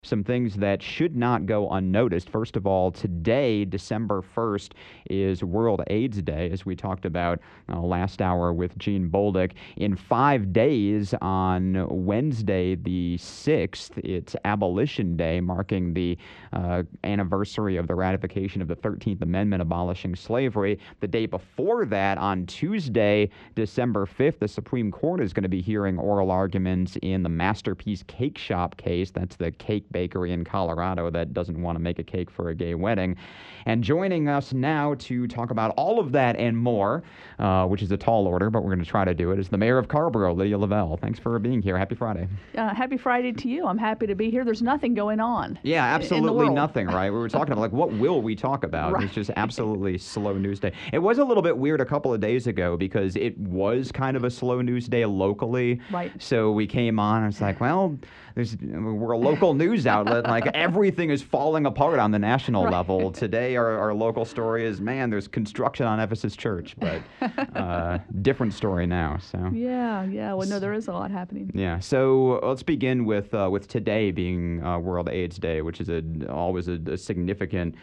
Some things that should not go unnoticed. First of all, today, December 1st, is World AIDS Day, as we talked about last hour with Gene Bolduc. In 5 days, on Wednesday, the 6th, it's Abolition Day, marking the anniversary of the ratification of the 13th Amendment abolishing slavery. The day before that, on Tuesday, December 5th, the Supreme Court is going to be hearing oral arguments in the Masterpiece Cake Shop case. That's the cake bakery in Colorado that doesn't want to make a cake for a gay wedding. And joining us now to talk about all of that and more, which is a tall order, but we're going to try to do it, is the mayor of Carrboro, Lydia Lavelle. Thanks for being here. Happy Friday. Happy Friday to you. I'm happy to be here. There's nothing going on. Yeah, absolutely in the world. Nothing, right? We were talking about, like, what will we talk about? Right. It's just absolutely slow news day. It was a little bit weird a couple of days ago because it was kind of a slow news day locally. Right. So we came on and it's like, well, we're a local news outlet. Like, everything is falling apart on the national level. Today, our local story is, man, there's construction on Ephesus Church, but different story now. So Yeah. Well, no, there is a lot happening. yeah. So let's begin with today being World AIDS Day, which is always a significant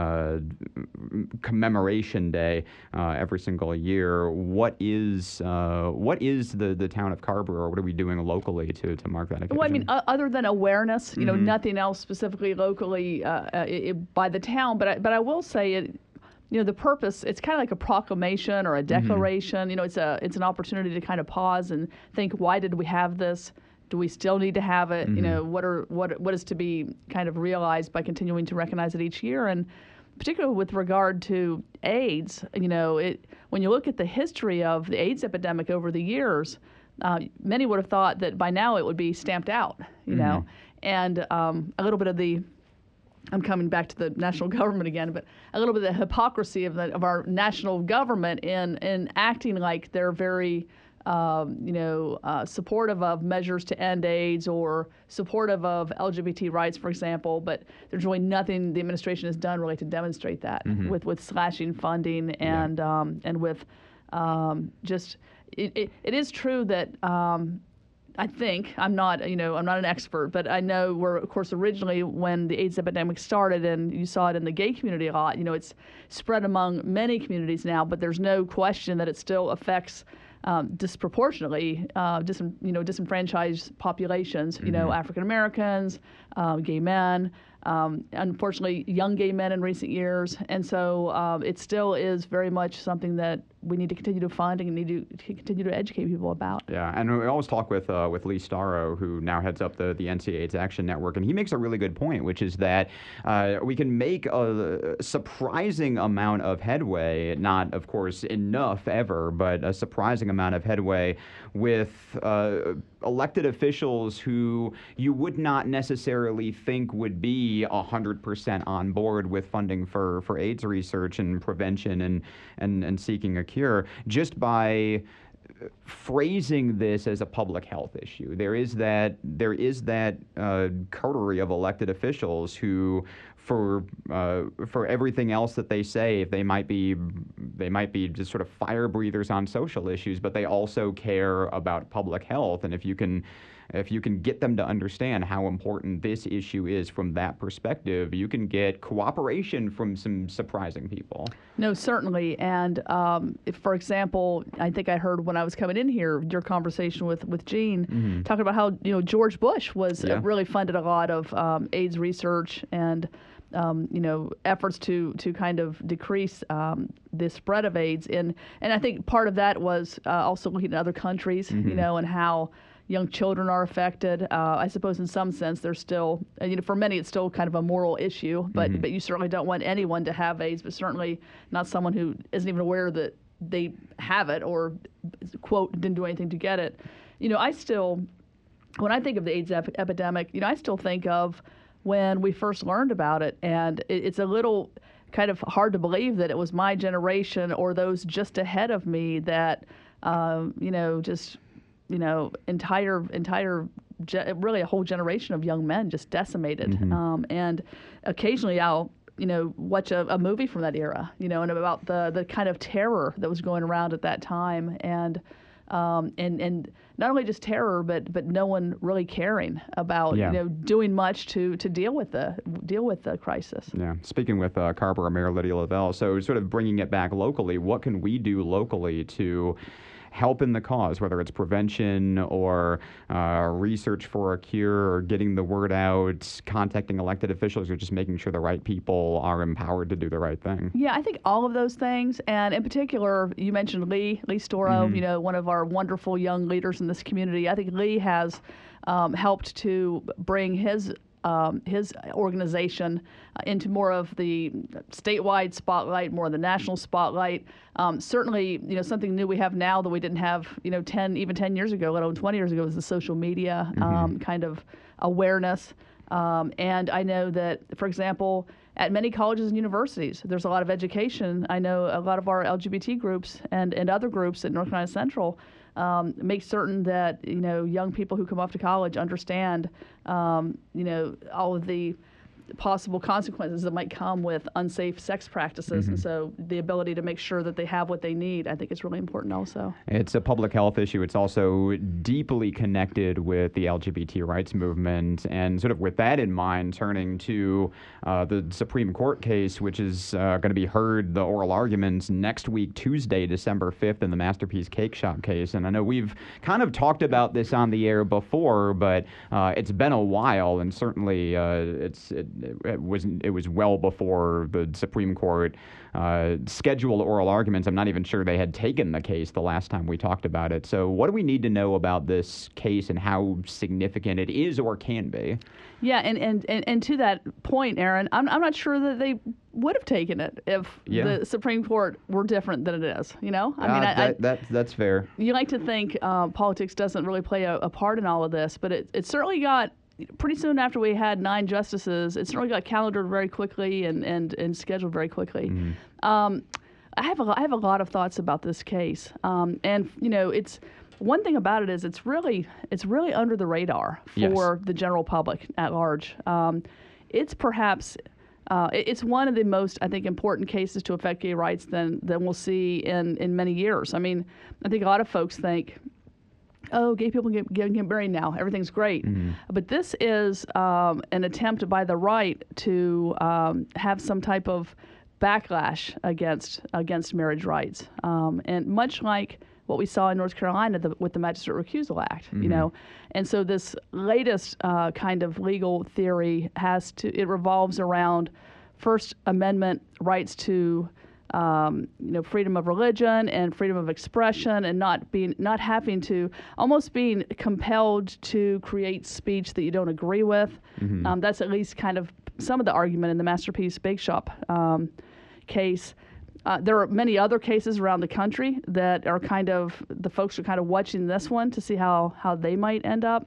commemoration day every single year. What is the town of Carrboro? What are we doing locally to mark that occasion? Well, I mean, other than awareness, nothing else specifically locally by the town. But I will say it. The purpose, it's kind of like a proclamation or a declaration. It's an opportunity to kind of pause and think, why did we have this? Do we still need to have it? What is to be kind of realized by continuing to recognize it each year? And particularly with regard to AIDS, when you look at the history of the AIDS epidemic over the years, many would have thought that by now it would be stamped out, and a little bit of I'm coming back to the national government again, but a little bit of the hypocrisy of our national government in acting like they're very, supportive of measures to end AIDS or supportive of LGBT rights, for example, but there's really nothing the administration has done really to demonstrate that with slashing funding and with just it is true that. I think I'm not an expert, but I know of course, originally when the AIDS epidemic started, and you saw it in the gay community a lot. It's spread among many communities now, but there's no question that it still affects disproportionately disenfranchised populations. African Americans, gay men. Unfortunately, young gay men in recent years, and so it still is very much something that we need to continue to fund and need to continue to educate people about. Yeah, and we always talk with Lee Starro, who now heads up the NCAA AIDS Action Network, and he makes a really good point, which is that we can make a surprising amount of headway, not, of course, enough ever, but a surprising amount of headway with elected officials who you would not necessarily think would be 100% on board with funding for AIDS research and prevention and seeking a cure, just by phrasing this as a public health issue. There is that coterie of elected officials who, for everything else that they say, they might be just sort of fire breathers on social issues, but they also care about public health. And if you can get them to understand how important this issue is from that perspective, you can get cooperation from some surprising people. No, certainly. And if, for example, I think I heard when I was coming in here, your conversation with Gene, talking about how George Bush was really funded a lot of AIDS research and efforts to kind of decrease the spread of AIDS. And I think part of that was also looking at other countries, and how young children are affected. I suppose in some sense there's still, for many it's still kind of a moral issue, but you certainly don't want anyone to have AIDS, but certainly not someone who isn't even aware that they have it or, quote, didn't do anything to get it. I still, when I think of the AIDS epidemic, I still think of when we first learned about it, and it's a little kind of hard to believe that it was my generation or those just ahead of me that, really a whole generation of young men just decimated. And occasionally I'll, watch a movie from that era, and about the kind of terror that was going around at that time. And and not only just terror, but no one really caring about doing much to deal with the crisis. Yeah. Speaking with Carrboro Mayor Lydia Lavelle, so sort of bringing it back locally, what can we do locally to help in the cause, whether it's prevention or research for a cure or getting the word out, contacting elected officials, or just making sure the right people are empowered to do the right thing? Yeah, I think all of those things. And in particular, you mentioned Lee Storo, one of our wonderful young leaders in this community. I think Lee has helped to bring his organization into more of the statewide spotlight, more of the national spotlight. Certainly, something new we have now that we didn't have, 10 years ago, let alone 20 years ago, was the social media kind of awareness. And I know that, for example, at many colleges and universities, there's a lot of education. I know a lot of our LGBT groups and other groups at North Carolina Central make certain that young people who come off to college understand all of the possible consequences that might come with unsafe sex practices. And so the ability to make sure that they have what they need, I think is really important also. It's a public health issue. It's also deeply connected with the LGBT rights movement. And sort of with that in mind, turning to the Supreme Court case, which is going to be heard, the oral arguments next week, Tuesday, December 5th, in the Masterpiece Cake Shop case. And I know we've kind of talked about this on the air before, but it's been a while, and certainly it was well before the Supreme Court scheduled oral arguments. I'm not even sure they had taken the case the last time we talked about it. So what do we need to know about this case and how significant it is or can be? Yeah, and to that point, Aaron, I'm not sure that they would have taken it if the Supreme Court were different than it is. That's fair. You like to think politics doesn't really play a part in all of this, but it certainly got. Pretty soon after we had 9 justices, it certainly got calendared very quickly and scheduled very quickly. I have a lot of thoughts about this case, and it's one thing about it is it's really under the radar for the general public at large. It's perhaps it's one of the most, I think, important cases to affect gay rights than we'll see in many years. I mean, I think a lot of folks think, oh, gay people get married now, everything's great. But this is an attempt by the right to have some type of backlash against marriage rights. And much like what we saw in North Carolina with the Magistrate Recusal Act, And so this latest kind of legal theory it revolves around First Amendment rights to freedom of religion and freedom of expression, and not having to, almost being compelled to create speech that you don't agree with. That's at least kind of some of the argument in the Masterpiece Bake Shop case. There are many other cases around the country that are the folks are kind of watching this one to see how they might end up.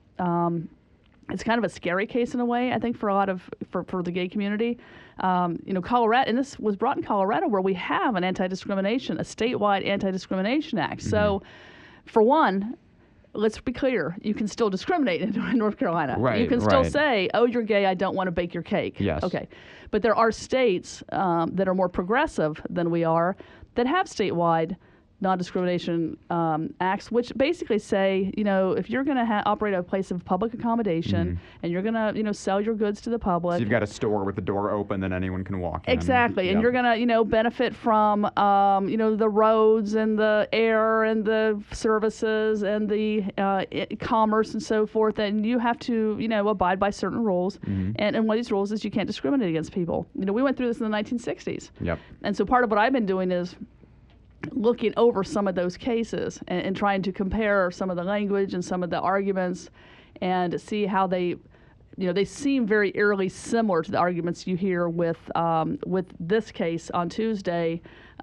It's kind of a scary case in a way, I think, for a lot of for the gay community. Colorado, and this was brought in Colorado, where we have a statewide anti-discrimination act. So, for one, let's be clear, you can still discriminate in North Carolina. Right, you can still say, oh, you're gay, I don't want to bake your cake. Yes. Okay. But there are states that are more progressive than we are that have statewide non-discrimination acts, which basically say, if you're going to operate a place of public accommodation and you're going to, sell your goods to the public. So you've got a store with the door open that anyone can walk in. Exactly. And you're going to, benefit from, the roads and the air and the services and the commerce and so forth. And you have to, abide by certain rules. And one of these rules is you can't discriminate against people. We went through this in the 1960s. Yep. And so part of what I've been doing is looking over some of those cases and trying to compare some of the language and some of the arguments and see how they seem very eerily similar to the arguments you hear with this case on Tuesday,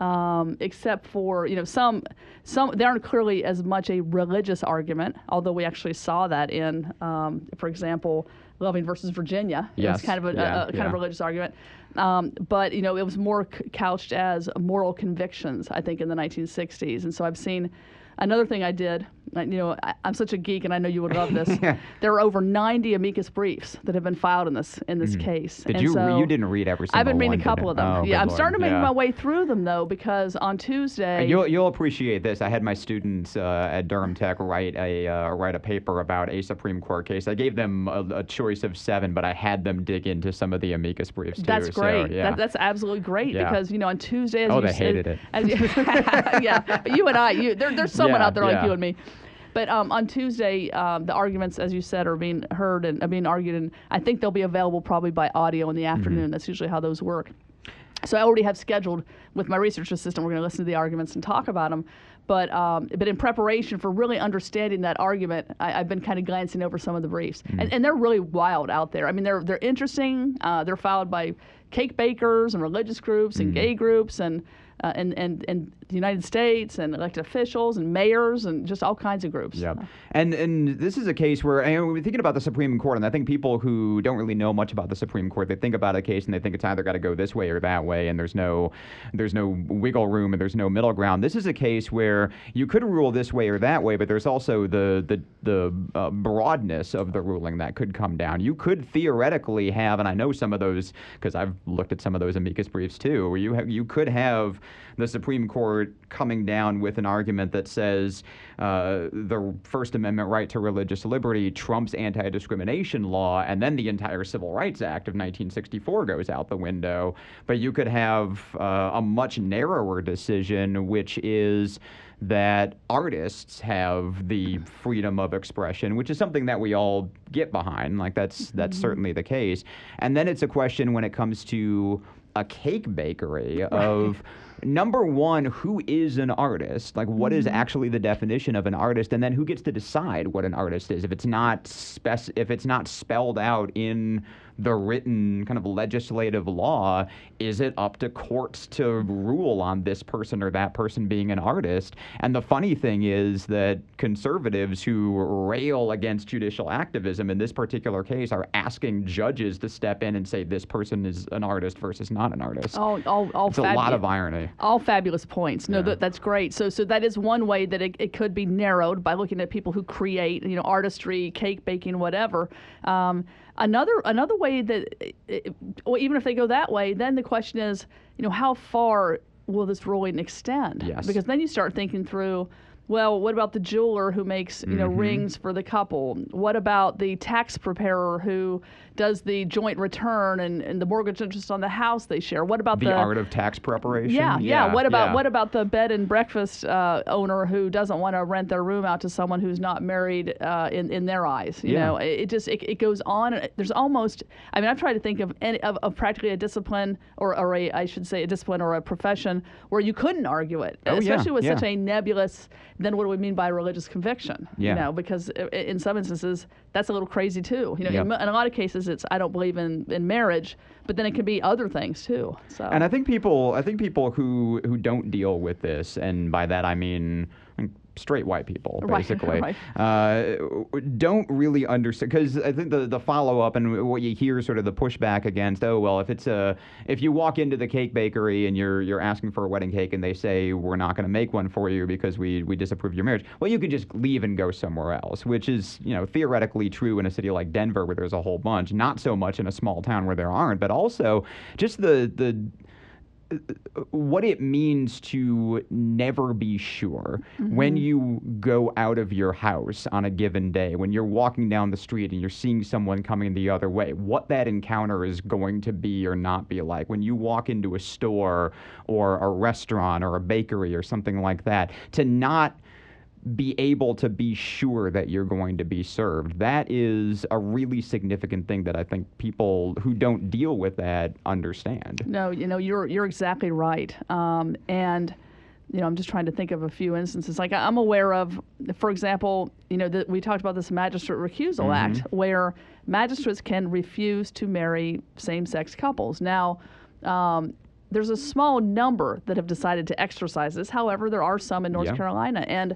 except for some they aren't clearly as much a religious argument, although we actually saw that in, for example, Loving versus Virginia. Yes. It was kind of a kind of religious argument. But it was more couched as moral convictions, I think, in the 1960s. And so I've seen another thing I did I'm such a geek, and I know you would love this. There are over 90 amicus briefs that have been filed in this case. You didn't read every single one? I've been reading a couple of them. I'm starting to make my way through them though, because on Tuesday. You'll appreciate this. I had my students at Durham Tech write a paper about a Supreme Court case. I gave them a choice of 7, but I had them dig into some of the amicus briefs too. That's great. So, yeah. That's absolutely great because on Tuesday. They hated it. Yeah, but you and I, there's someone out there like you and me. But on Tuesday, the arguments, as you said, are being heard and are being argued, and I think they'll be available probably by audio in the afternoon. That's usually how those work. So I already have scheduled with my research assistant, we're going to listen to the arguments and talk about them. But in preparation for really understanding that argument, I've been kind of glancing over some of the briefs. And they're really wild out there. I mean, they're interesting. They're filed by cake bakers and religious groups and gay groups and the United States and elected officials and mayors and just all kinds of groups. Yeah, and this is a case where we're thinking about the Supreme Court, and I think people who don't really know much about the Supreme Court, they think about a case and they think it's either got to go this way or that way, and there's no wiggle room and there's no middle ground. This is a case where you could rule this way or that way, but there's also the broadness of the ruling that could come down. You could theoretically have, and I know some of those because I've looked at some of those amicus briefs too, where you could have the Supreme Court coming down with an argument that says the First Amendment right to religious liberty trumps anti-discrimination law, and then the entire Civil Rights Act of 1964 goes out the window. But you could have a much narrower decision, which is that artists have the freedom of expression, which is something that we all get behind. Like that's certainly the case. And then it's a question when it comes to a cake bakery of number one, who is an artist? Like, what is actually the definition of an artist? And then who gets to decide what an artist is? If it's not spelled out in the written kind of legislative law, is it up to courts to rule on this person or that person being an artist? And the funny thing is that conservatives who rail against judicial activism in this particular case are asking judges to step in and say this person is an artist versus not an artist. It's a lot of irony. All fabulous points. No, that's great. So that is one way that it could be narrowed by looking at people who create, artistry, cake baking, whatever. Another way that, even if they go that way, then the question is, how far will this ruling extend? Yes. Because then you start thinking through, well, what about the jeweler who makes rings for the couple? What about the tax preparer who does the joint return and the mortgage interest on the house they share? What about the art of tax preparation? Yeah. What about the bed and breakfast owner who doesn't want to rent their room out to someone who's not married in their eyes? It goes on. There's almost. I mean, I've tried to think of practically a discipline or a discipline or a profession where you couldn't argue it, especially with such a nebulous. Then what do we mean by religious conviction? Because in some instances that's a little crazy too. In a lot of cases it's I don't believe in marriage, but then it can be other things too. So. And I think people who don't deal with this, and by that I mean straight white people, basically, don't really understand, because I think the follow-up and what you hear sort of the pushback against, if you walk into the cake bakery and you're asking for a wedding cake and they say, we're not going to make one for you because we disapprove your marriage, well, you could just leave and go somewhere else, which is, theoretically true in a city like Denver where there's a whole bunch, not so much in a small town where there aren't, but also just the what it means to never be sure when you go out of your house on a given day, when you're walking down the street and you're seeing someone coming the other way, what that encounter is going to be or not be like. When you walk into a store or a restaurant or a bakery or something like that, to not be able to be sure that you're going to be served. That is a really significant thing that I think people who don't deal with that understand. No, you're exactly right. And I'm just trying to think of a few instances. Like I'm aware of, for example, we talked about this Magistrate Recusal Act, where magistrates can refuse to marry same-sex couples. Now, there's a small number that have decided to exercise this. However, there are some in North Carolina. And,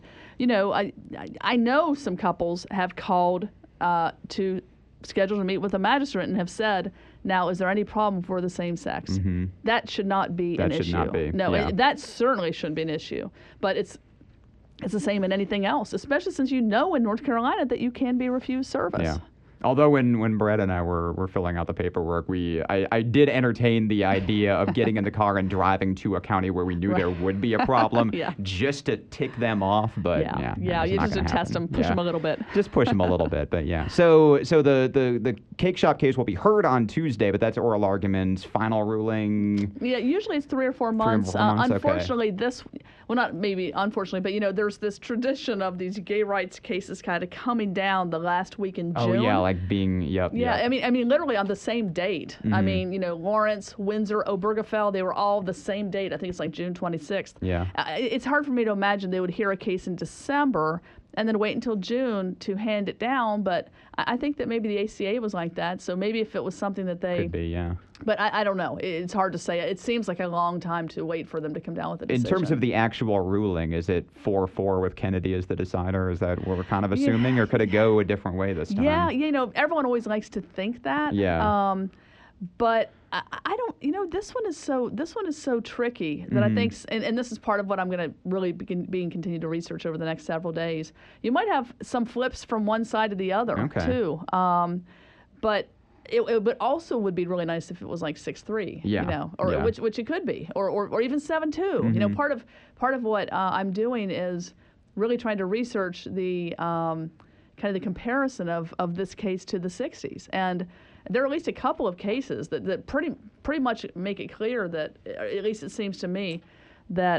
I know some couples have called to schedule to meet with a magistrate and have said, now, is there any problem for the same sex? That should not be an issue. That should not be. No, that certainly shouldn't be an issue. But it's the same in anything else, especially since in North Carolina that you can be refused service. Yeah. Although when Brett and I were filling out the paperwork, I did entertain the idea of getting in the car and driving to a county where we knew there would be a problem just to tick them off. But you just to test them, push them a little bit. Just push them a little bit, but yeah. So the cake shop case will be heard on Tuesday, but that's oral arguments, final ruling. Yeah, usually it's 3 or 4 months. Unfortunately, unfortunately, but there's this tradition of these gay rights cases kind of coming down the last week in June. Oh yeah, like being Yeah, I mean, literally on the same date. I mean, Lawrence, Windsor, Obergefell, they were all the same date. I think it's like June 26th. Yeah. It's hard for me to imagine they would hear a case in December and then wait until June to hand it down. But I think that maybe the ACA was like that. So maybe if it was something that they... Could be, yeah. But I don't know. It's hard to say. It seems like a long time to wait for them to come down with a decision. In terms of the actual ruling, is it 4-4 with Kennedy as the decider? Is that what we're kind of assuming? Or could it go a different way this time? Yeah, everyone always likes to think that. Yeah. But I don't, this one is so tricky that I think, and this is part of what I'm going to really continue to research over the next several days. You might have some flips from one side to the other too. But it also would be really nice if it was like 6-3, which it could be, or even 7-2. Part of what I'm doing is really trying to research the kind of the comparison of this case to the 60s. And there are at least a couple of cases that pretty much make it clear that, at least it seems to me, that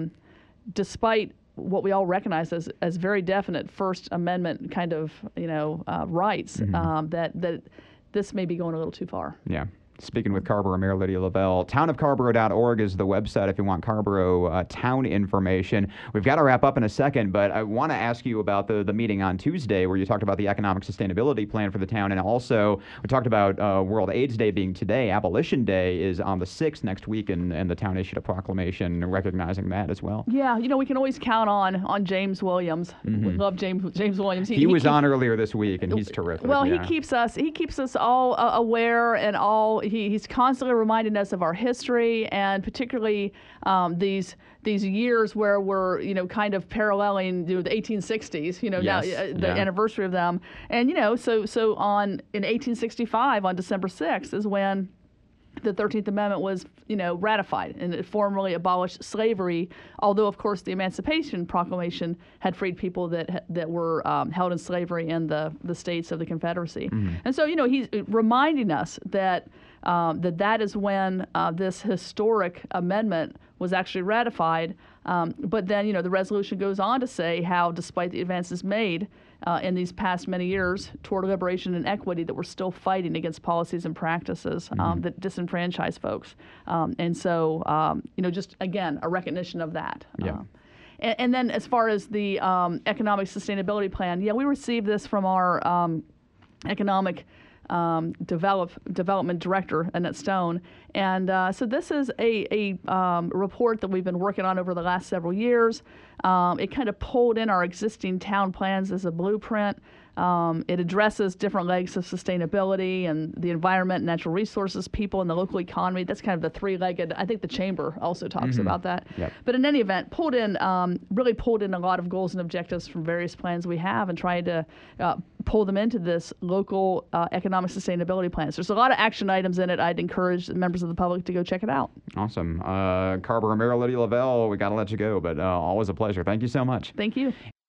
despite what we all recognize as very definite First Amendment kind of rights, that this may be going a little too far. Yeah. Speaking with Carrboro Mayor Lydia Lavelle, townofcarrboro.org is the website if you want Carrboro town information. We've got to wrap up in a second, but I want to ask you about the meeting on Tuesday where you talked about the economic sustainability plan for the town, and also we talked about World AIDS Day being today. Abolition Day is on the 6th next week, and the town issued a proclamation recognizing that as well. Yeah, we can always count on James Williams. We love James Williams. He was on earlier this week, and he's terrific. Well, he keeps us all aware and all. He's constantly reminding us of our history, and particularly these years where we're kind of paralleling the 1860s. Now the anniversary of them, and so in 1865 on December 6th is when the 13th Amendment was, ratified, and it formally abolished slavery, although, of course, the Emancipation Proclamation had freed people that were held in slavery in the states of the Confederacy. And so, he's reminding us that that is when this historic amendment was actually ratified. But then, the resolution goes on to say how, despite the advances made in these past many years toward liberation and equity, that we're still fighting against policies and practices that disenfranchise folks. And so, just again, a recognition of that. Yeah. And then as far as the economic sustainability plan, we received this from our economic development director, Annette Stone. And so this is a report that we've been working on over the last several years. It kind of pulled in our existing town plans as a blueprint. It addresses different legs of sustainability and the environment, natural resources, people, and the local economy. That's kind of the three-legged. I think the chamber also talks about that. Yep. But in any event, really pulled in a lot of goals and objectives from various plans we have and tried to pull them into this local economic sustainability plan. So there's a lot of action items in it. I'd encourage members of the public to go check it out. Awesome. Carrboro Mayor Lydia Lavelle, we got to let you go, but always a pleasure. Thank you so much. Thank you.